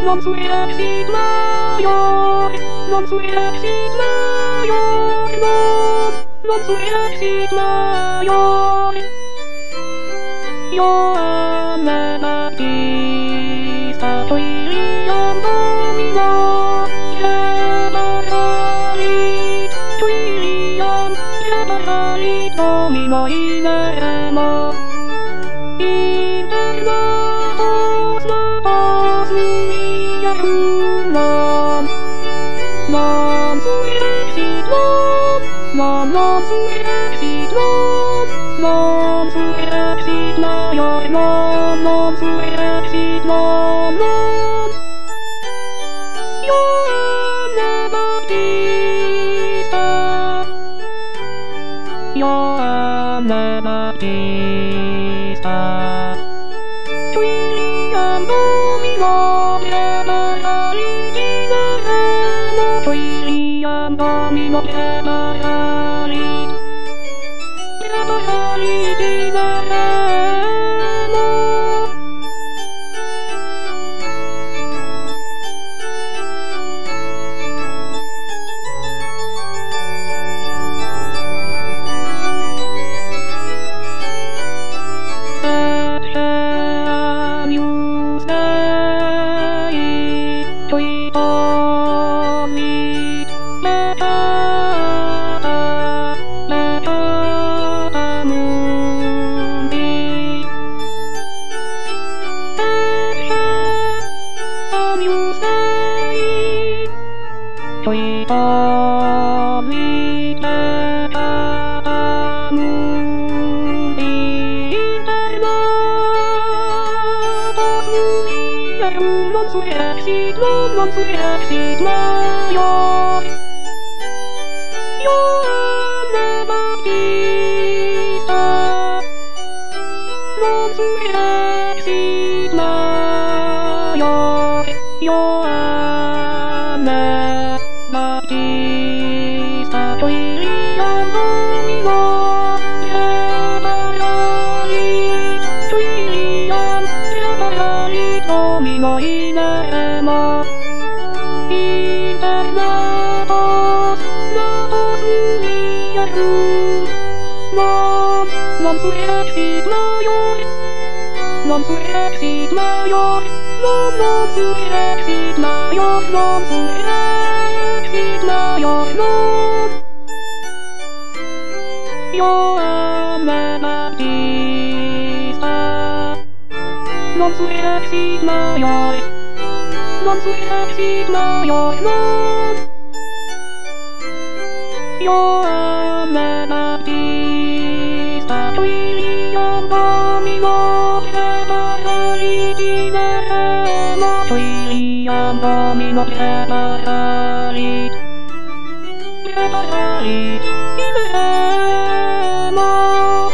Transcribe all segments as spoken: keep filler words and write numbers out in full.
non suicida io, non suicida io, non, non suicida io. Io ame Battista, William Domino, Gebahari, William, Gebahari, Domino in emo. Internatos natos mia non, non suicid non, non suicid non, non suicid non, non, non suicid non, non. Io ame Battista, io ame Battista. William Domino, Gebahari, William Domino, Gebahari, Gebahari, Gebahari. Non suicid non, non suicid io, io ame Battista, non suicid io, io ame Battista, William Domino, Gebahari, William, Gebahari, Domino in emo. Internatos natos mia non, non suicid io, non suicid io, non, non suicid io, non suicid io, non. Io ame Battista, non suicid io, non suicid io, non. Io ame Battista, William Domino, Gebahari, Gebahari, William Domino, Gebahari, Gebahari, Gebahari.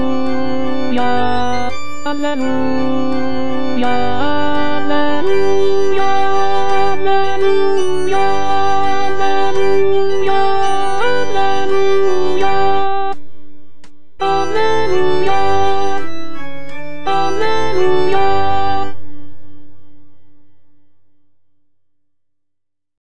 Alleluia, alleluia, alleluia.